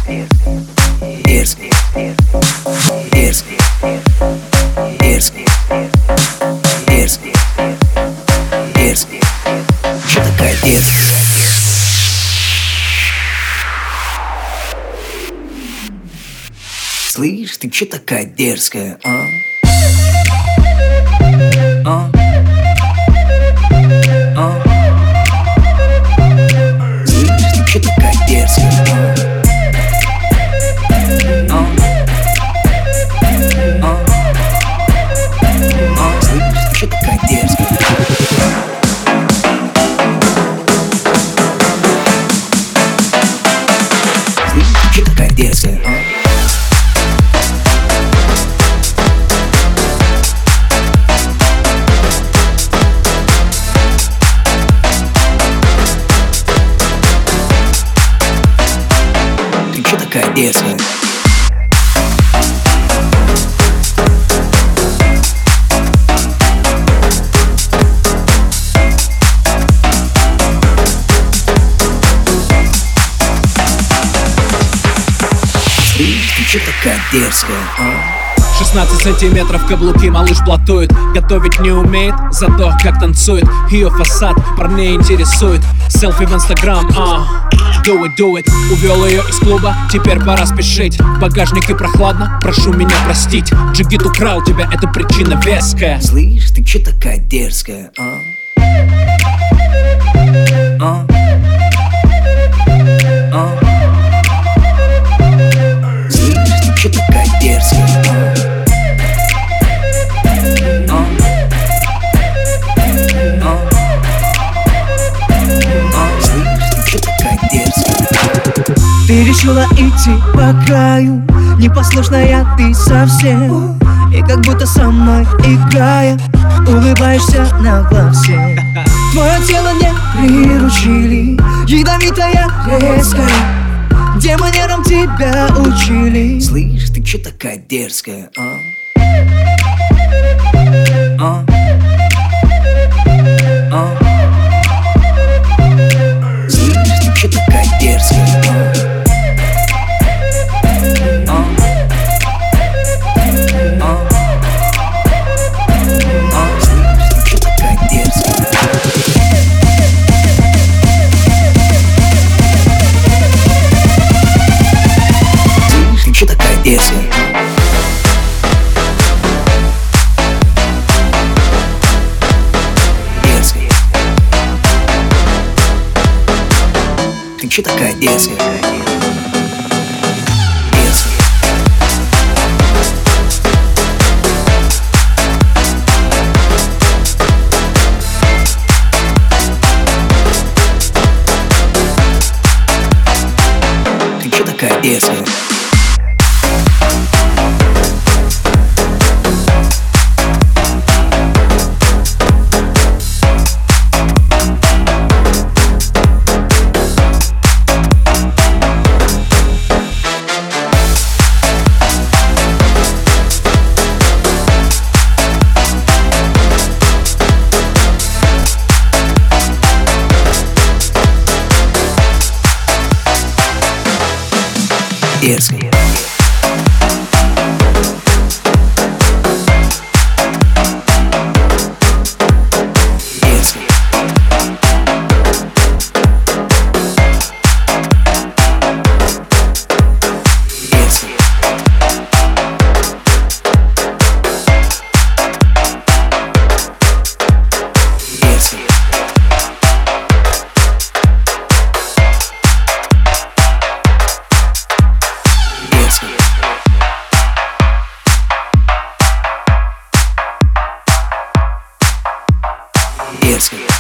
дерзкий, дерзкий, дерзкий, дерзкий, дерзкий. Чё такая дерзкая? Слышь, ты чё такая дерзкая, а? Слышь, ты чё такая дерзкая, Слышь, ты чё такая дерзкая? Слышь, ты чё такая дерзкая, Ты чё такая дерзкая? Слышь, ты чё такая дерзкая, 16 сантиметров каблуки малыш платует. Готовить не умеет, зато как танцует. Ее фасад парней интересует. Селфи в инстаграм, do it. Увел ее из клуба, теперь пора спешить. В багажнике прохладно, прошу меня простить. Джигит украл тебя, это причина веская. Слышь, ты чё такая дерзкая, Слышь, ты чё такая дерзкая, Слышь, ты чё такая дерзкая? Ты решила идти по краю, непослушная ты совсем. И как будто со мной играя, улыбаешься нагло всем. Твое тело не приручили, ядовитая, резкая. Где манерам тебя учили? Слышь, ты чё такая дерзкая, Слышь, ты чё такая дерзкая, Слышь, ты чё такая дерзкая? Слышь, ты чё такая дерзкая? Дерзкая. Ты чё такая дерзкая? Дерзкая. Ты чё такая дерзкая? Дерзкая. Дерзкая. Дерзкая. Дерзкая. Дерзкая.